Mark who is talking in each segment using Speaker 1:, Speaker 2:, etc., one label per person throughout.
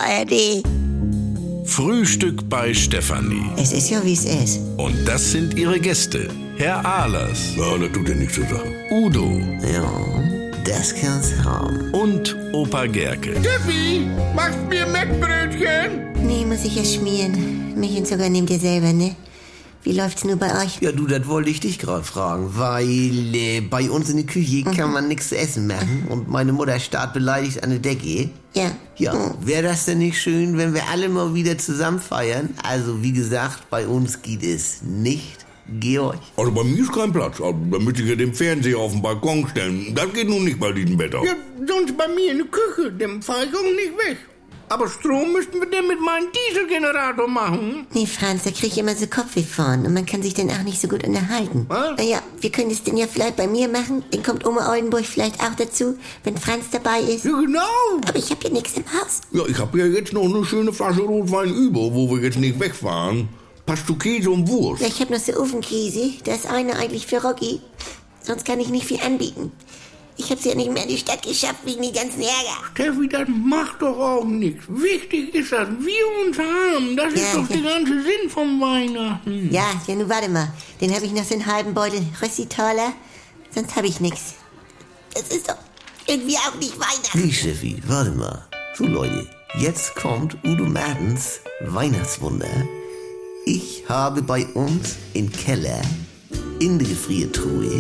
Speaker 1: ARD.
Speaker 2: Frühstück bei Stefanie.
Speaker 1: Es ist ja, wie es ist.
Speaker 2: Und das sind ihre Gäste. Herr Ahlers.
Speaker 3: Ja, das tut ja nichts zur Sache.
Speaker 2: Udo.
Speaker 1: Ja, das kann's haben.
Speaker 2: Und Opa Gerke.
Speaker 4: Steffi, machst mir Mettbrötchen?
Speaker 1: Nee, muss ich ja schmieren. Milch und Zucker nehmt ihr selber, ne? Wie läuft's nur bei euch?
Speaker 5: Ja, du, das wollte ich dich gerade fragen, weil bei uns in der Küche kann man nichts zu essen machen und meine Mutter starrt beleidigt an der Decke.
Speaker 1: Ja.
Speaker 5: Ja, wäre das denn nicht schön, wenn wir alle mal wieder zusammen feiern? Also, wie gesagt, bei uns geht es nicht. Georg?
Speaker 3: Also bei mir ist kein Platz. Also, da müsste ich ja den Fernseher auf den Balkon stellen. Das geht nun nicht bei diesem Wetter.
Speaker 4: Ja, sonst bei mir in der Küche, dem fahr ich auch nicht weg. Aber Strom müssten wir denn mit meinem Dieselgenerator machen.
Speaker 1: Nee, Franz, da krieg ich immer so Kopfweh von und man kann sich dann auch nicht so gut unterhalten.
Speaker 4: Was?
Speaker 1: Naja, wir können es denn ja vielleicht bei mir machen. Dann kommt Oma Oldenburg vielleicht auch dazu, wenn Franz dabei ist.
Speaker 4: Ja, genau.
Speaker 1: Aber ich hab hier nichts im Haus.
Speaker 3: Ja, ich habe ja jetzt noch eine schöne Flasche Rotwein über, wo wir jetzt nicht wegfahren. Passt du Käse und Wurst?
Speaker 1: Ja, ich hab noch so Ofenkäse. Da ist einer eigentlich für Rocky. Sonst kann ich nicht viel anbieten. Ich hab's ja nicht mehr in die Stadt geschafft wegen den ganzen Ärger.
Speaker 4: Steffi, das macht doch auch nichts. Wichtig ist, dass wir uns haben. Das ist
Speaker 1: Ja,
Speaker 4: doch der ganze Sinn von Weihnachten.
Speaker 1: Ja, nun warte mal. Den hab ich noch so einen halben Beutel Rössitaler. Sonst hab ich nix. Das ist doch irgendwie auch nicht Weihnachten.
Speaker 5: Nee, Steffi, warte mal. So, Leute, jetzt kommt Udo Mertens Weihnachtswunder. Ich habe bei uns im Keller in der Gefriertruhe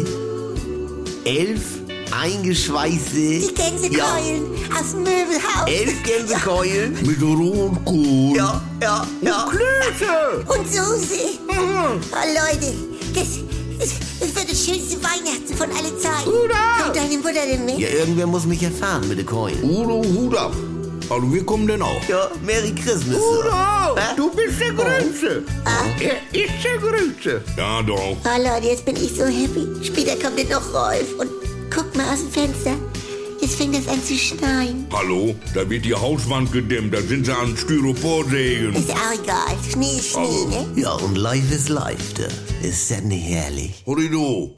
Speaker 5: 11 eingeschweißte...
Speaker 1: Die Gänsekeulen aus dem Möbelhaus.
Speaker 5: 11 Gänsekeulen.
Speaker 3: Mit Rotkohl.
Speaker 5: Ja.
Speaker 4: Klöße!
Speaker 1: Und Soße. Oh, Leute, das wird das schönste Weihnachten von aller Zeit.
Speaker 4: Hurra!
Speaker 1: Kommt deine Mutter denn mit?
Speaker 5: Ja, irgendwer muss mich erfahren mit den Keulen.
Speaker 3: Udo, Hut ab. Also wir kommen denn auch.
Speaker 5: Ja, Merry Christmas.
Speaker 4: Udo,
Speaker 5: Hä?
Speaker 4: du bist der Größte. Er ist der Größte.
Speaker 3: Ja, doch.
Speaker 1: Oh, Leute, jetzt bin ich so happy. Später kommt dann noch Rolf und guckt mal aus dem Fenster. Jetzt fängt das an zu schneien.
Speaker 3: Hallo, da wird die Hauswand gedämmt. Da sind sie an Styroporsägen.
Speaker 1: Ist auch egal. Schnee ist Schnee, ne?
Speaker 5: Ja, und live ist live, da. Ist das nicht herrlich?
Speaker 3: Horrido.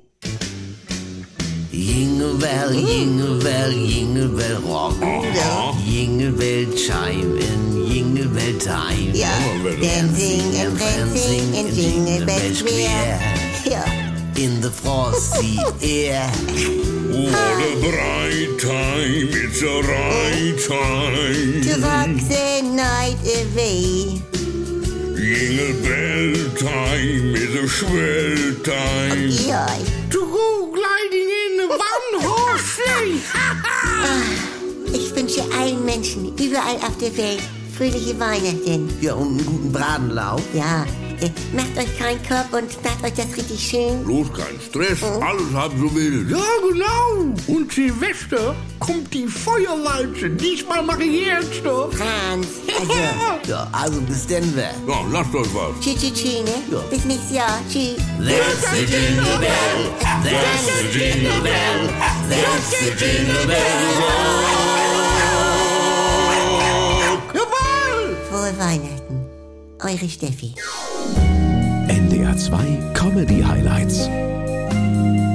Speaker 5: Jingle bell, jingle bell, jingle bell rock. Jingle bell chime in jingle bell time.
Speaker 1: Ja, dancing and prancing in Jingle Bell Square. Ja.
Speaker 5: In the frosty air.
Speaker 3: What a bright time, it's a right
Speaker 1: To
Speaker 3: time.
Speaker 1: rock the night away.
Speaker 3: Jingle bell time is a swell time.
Speaker 1: Ja.
Speaker 4: To go gliding in a one-horse sleigh.
Speaker 1: Ich wünsche allen Menschen überall auf der Welt fröhliche Weihnachten.
Speaker 5: Ja, und einen guten Bratenlauf.
Speaker 1: Ja, macht euch keinen Kopf und macht euch das richtig schön.
Speaker 3: Bloß kein Stress, alles halb so wild.
Speaker 4: Ja, genau. Und Silvester kommt die Feuerwalze. Diesmal mache ich ernsthaft.
Speaker 1: Franz, also,
Speaker 5: Ja, also bis denn wer.
Speaker 3: Ja, lasst euch was.
Speaker 1: tschüss, ne?
Speaker 5: Ja.
Speaker 1: Bis nächstes Jahr. Tschüss.
Speaker 5: That's the jingle bell, that's the jingle bell, that's the jingle bell
Speaker 4: Jawohl.
Speaker 1: Frohe Weihnachten. Eure Steffi.
Speaker 6: NDR 2 Comedy Highlights.